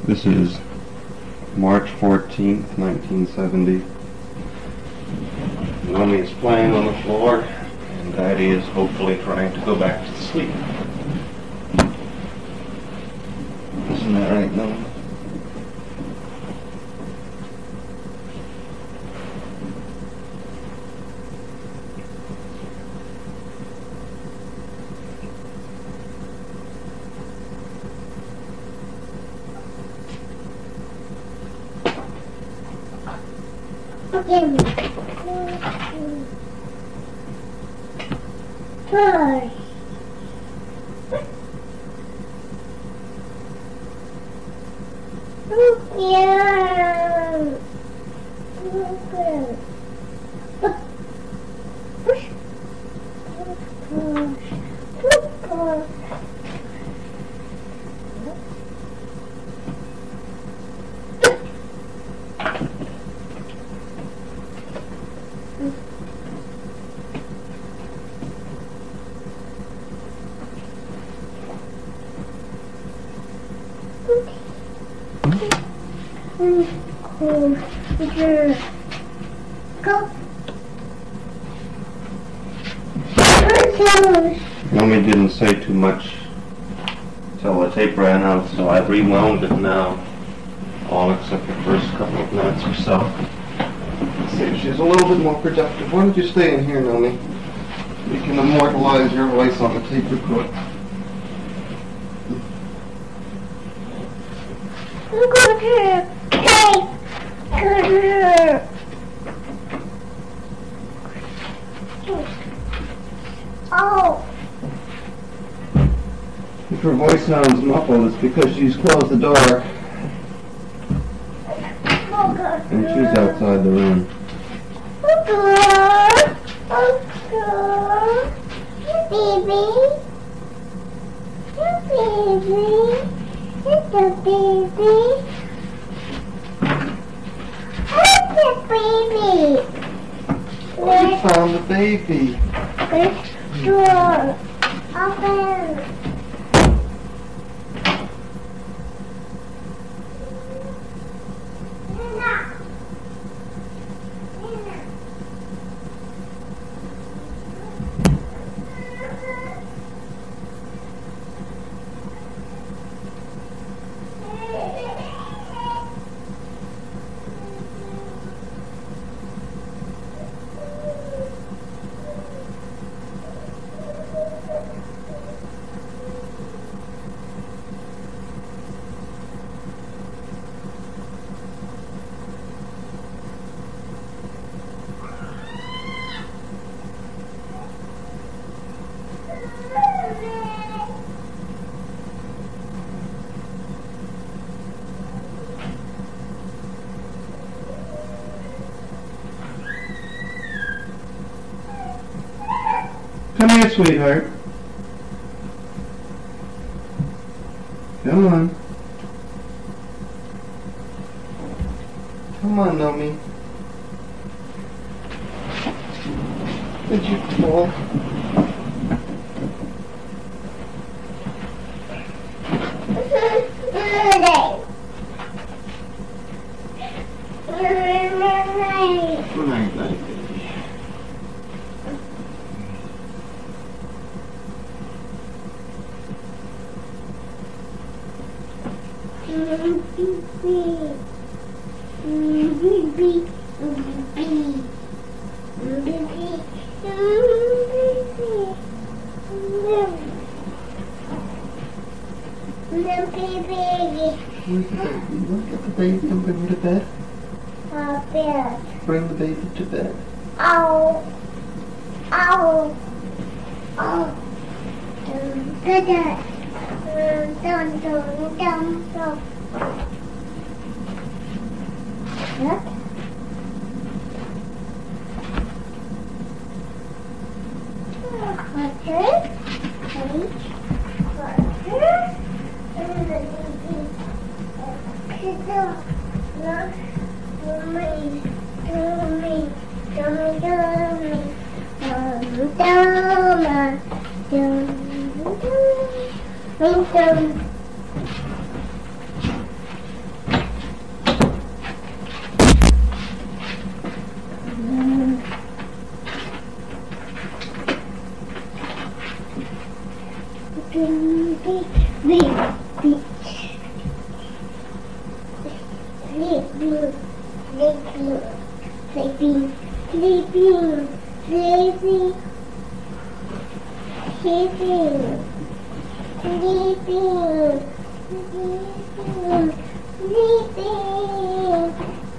This is March 14th, 1970. Mommy is playing on the floor, and Daddy is hopefully trying to go back to sleep. Isn't that right, Mommy? Give me. Toy. Yeah. Mommy didn't say too much till the tape ran out, so I rewound it now, all except the first couple of minutes or so. Let's see if she's a little bit more productive. Why don't you stay in here, Mommy? We can immortalize your voice on the tape recorder. Oh. If her voice sounds muffled, it's because she's closed the door and she's outside the room. Baby. Little baby. Oh, you found the baby. This door. Open. Come here, sweetheart. Come on. Come on, Nomi. Did you fall? Good night, baby. Where's the baby? Look at the baby and bring her to bed. Bed. Bring the baby to bed. Ow. Ow. Oh. Good. Dun. Look. beach. Sleeping, sleeping, sleeping, sleeping, sleeping, sleeping, sleeping, sleeping, sleeping,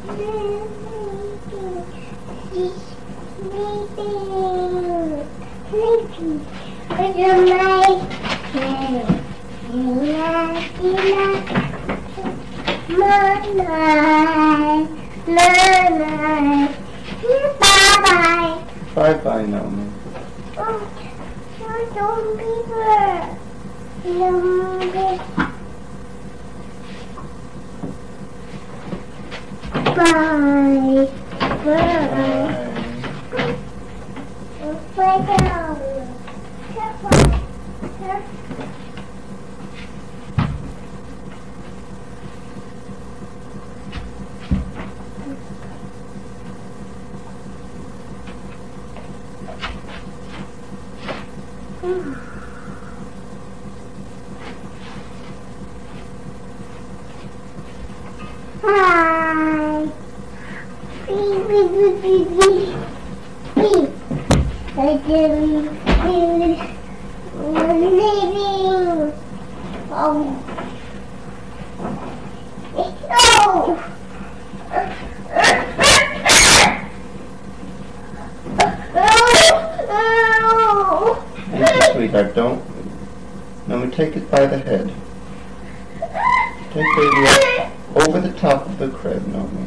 sleeping, sleeping. With your night, night, bye-bye. Bye-bye, Naomi. Oh, don't be there. Bye. Bye. Bye down. Hi. Beep, beep, beep, beep, beep. Beep. Living. Oh. No. Thank you, sweetheart. Don't. Naomi, take it by the head. Take baby up over the top of the crib, Naomi.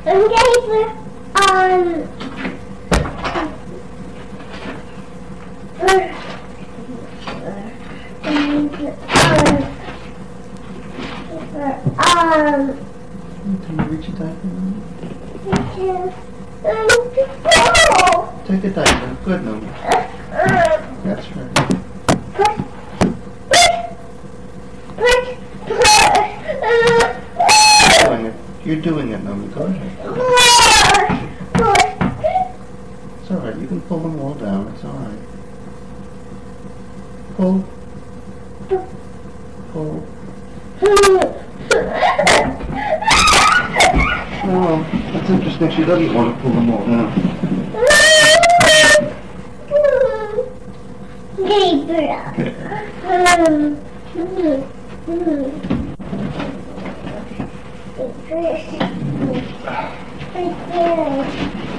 Can you reach a diaper now? Take a diaper. Good, Nomi. That's right. Doing it. You're doing it, Nomi. Go ahead. It's alright. You can pull them all down. It's alright. Pull. Pull. Oh, that's interesting. She doesn't want to pull them all down. Right there.